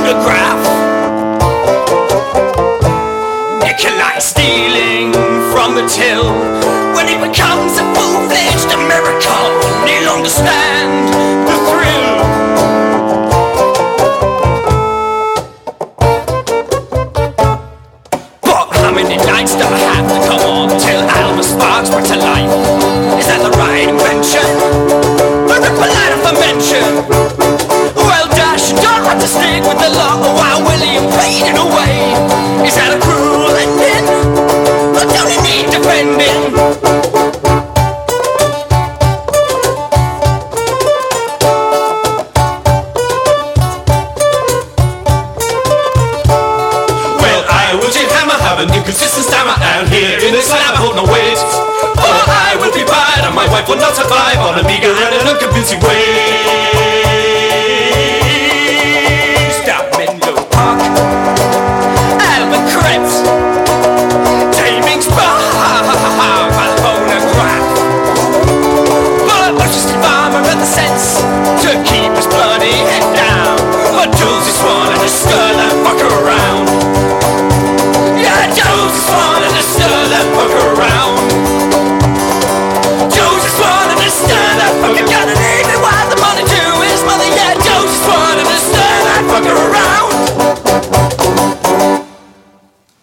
photograph. Nikolai stealing from the till. When he becomes a full-fledged American, he'll understand the thrill. But how many nights do I have to come on till Alma sparks back to life? Is that the right invention? Or a polite mention? Well, Dash, you don't have to stick with the law while William fading away. Is that a cruel ending? Or don't it need defending? Well, I will Jim Hammer, have an inconsistent stammer, and here in this lab I hold no weight. For I will be bad, and my wife will not survive on a meager and an unconvincing way.